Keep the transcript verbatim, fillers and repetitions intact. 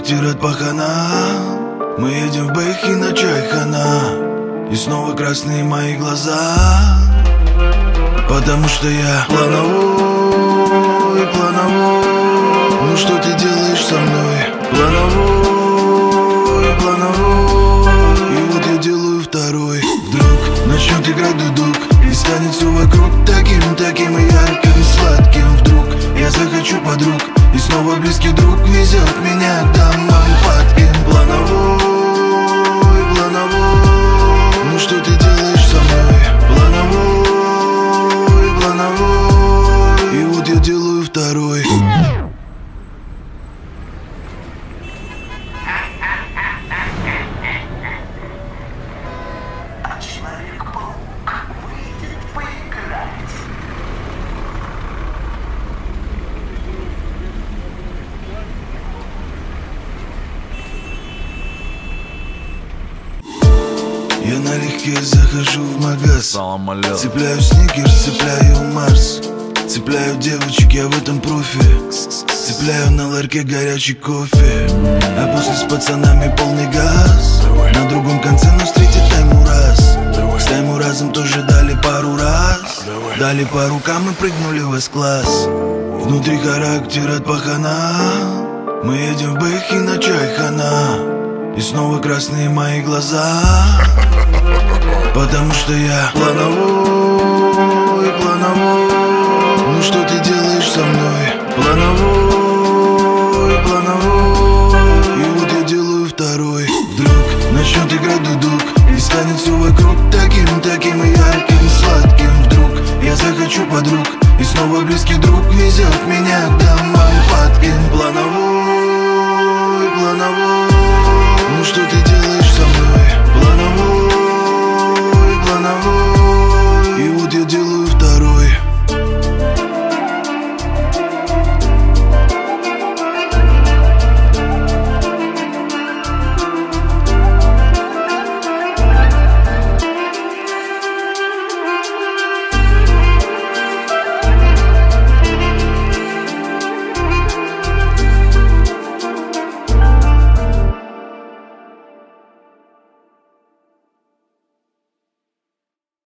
характер от пахана. Мы едем в Бэхи на чайхана, и снова красные мои глаза, потому что я плановой, плановой. Ну что ты делаешь со мной? Плановой, плановой. И вот я делаю второй. Вдруг начнет играть дудук, и станет все вокруг таким, таким и ярким, сладким. Вдруг я захочу подруг, и снова близкий друг везет меня к домам падким. Плановой, плановой. Ну что ты делаешь со мной? Плановой, плановой. И вот я делаю второй. Я налегке захожу в магаз, цепляю сникерс, цепляю Марс, цепляю девочек, я в этом профи. Цепляю на ларьке горячий кофе, а после с пацанами полный газ. На другом конце нас встретит Таймураз. С Таймуразом тоже дали пару раз. Дали по рукам и прыгнули в эс-класс. Внутри характер от пахана. Мы едем в Бэхи на чайхана, и снова красные мои глаза, потому что я плановой, плановой. Ну что ты делаешь со мной? Плановой, плановой. И вот я делаю второй. Вдруг начнет играть дудук, и станет все вокруг таким, таким и ярким, сладким. Вдруг я захочу подруг, и снова близкий друг везет меня к домам падким. Плановой, плановой. Ну что ты